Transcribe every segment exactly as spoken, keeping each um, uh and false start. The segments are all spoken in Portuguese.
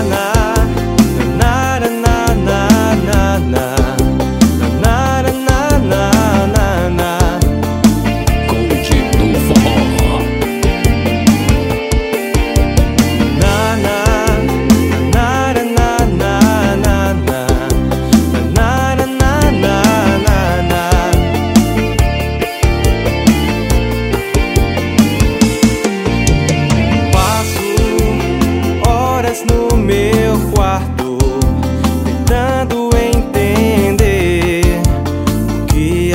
No meu quarto, tentando entender o que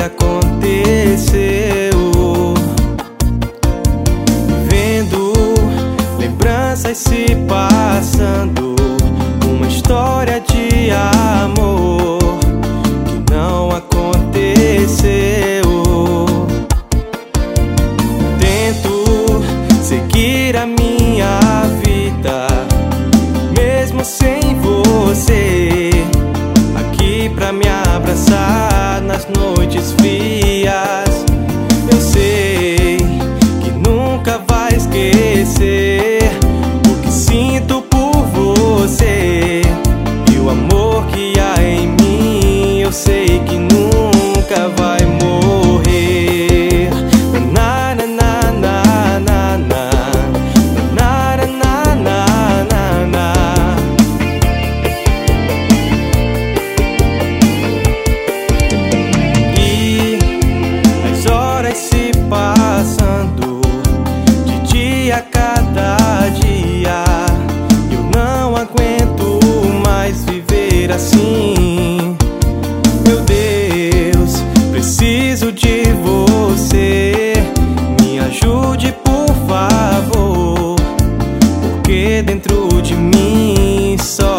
aconteceu, vendo lembranças se passando, uma história de amor que não aconteceu. Tento seguir a minha vida mesmo sem você, aqui pra me abraçar nas noites frias. Eu sei que nunca vai esquecer o que sinto por você e o amor que há em mim. Eu sei que nunca vai morrer. Na, na, na, na, na, na. Se passando de dia a cada dia, eu não aguento mais viver assim. Meu Deus, preciso de você, me ajude por favor, porque dentro de mim só